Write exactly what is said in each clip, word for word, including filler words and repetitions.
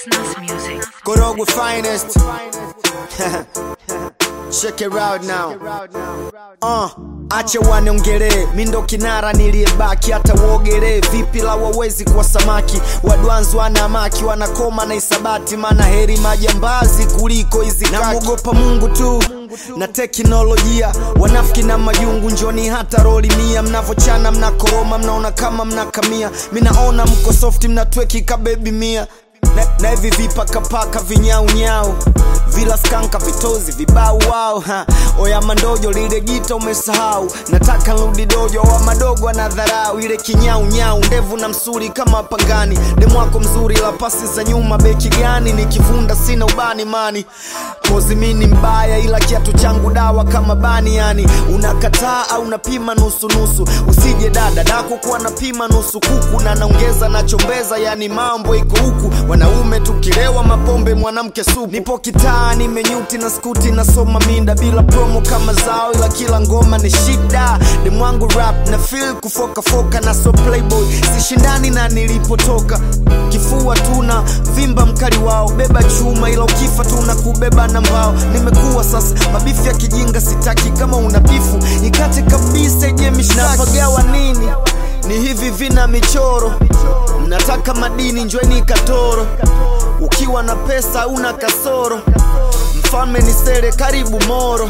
Nas Music. Korogwe finest. Check it out now. Uh, ache waniongere, mindo kinara niliyebaki hata uogere. Vipi la wawezi kwa samaki, wadwanzu wanamaki, wanakoma na isabati. Mana heri majambazi kuliko hizi kaki. Namuogopa Mungu tu na teknolojia, wanafiki na majungu njoni hata roli mia. Mnavochana mnakoroma, mnaona kama mnakamia. Minaona mko softi, mnatweki ka baby mia. Na, na hivi vipaka paka vinyau nyau, vila skanka vitozi vibau wao ha. Oya mandojo lile gita umesahau, nataka nrudi dojo wa madogo anadharau. Ile kinyau nyau ndevu na msuri kama pangani. Demu wako mzuri la pasi za nyuma beki gani, nikivunda sina ubani mani. Kozi mini mbaya ila kiatu changu dawa kama bani yani. Unakataa au unapima nusu nusu, usije dada dako kuwa napima nusu kuku. Na naongeza na chombeza yani mambo iko huku. Wanaume tukilewa mapombe mwanamke supu. Nipo kitaa nimenyuti na skuti na soma minda. Bila promo kama zao ila kila ngoma ni shida. Demu wangu rap na feel kufoka foka na so playboy. Sishindani na nilipotoka, kifua tuna vimba mkali wao. Beba chuma ila ukifa tuna kubeba na mbao. Nimekuwa sasa mabifi ya kijinga sitaki, kama unabifu ikate kabisa je mishaki. Nafagawa nini? Ni hivi vina michoro, mnataka madini njweni katoro. Ukiwa na pesa una kasoro, mfalme ni sere karibu moro.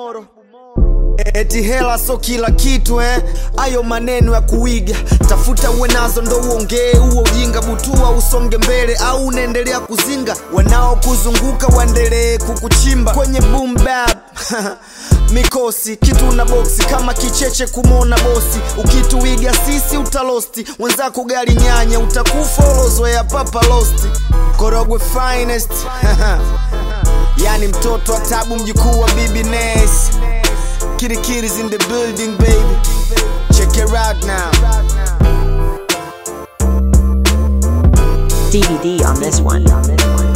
Eti hela so kila kitu eh, ayo maneno ya kuiga. Tafuta uwe nazo ndo uongee uo ujinga. Butua usonge mbele au unaendelea kuzinga. Wanao kuzunguka waendelee kukuchimba kwenye boom bap mikosi kitu na boxi kama kicheche kumona bosi. Ukituiga sisi utalosti, wenzako gari nyanya utakufa ulozoea papa losti. Korogwe finest yani mtoto wa tabu mjukuu wa Bibi Ness. Kitty kitties in the building baby, check it out now. D V D on this one.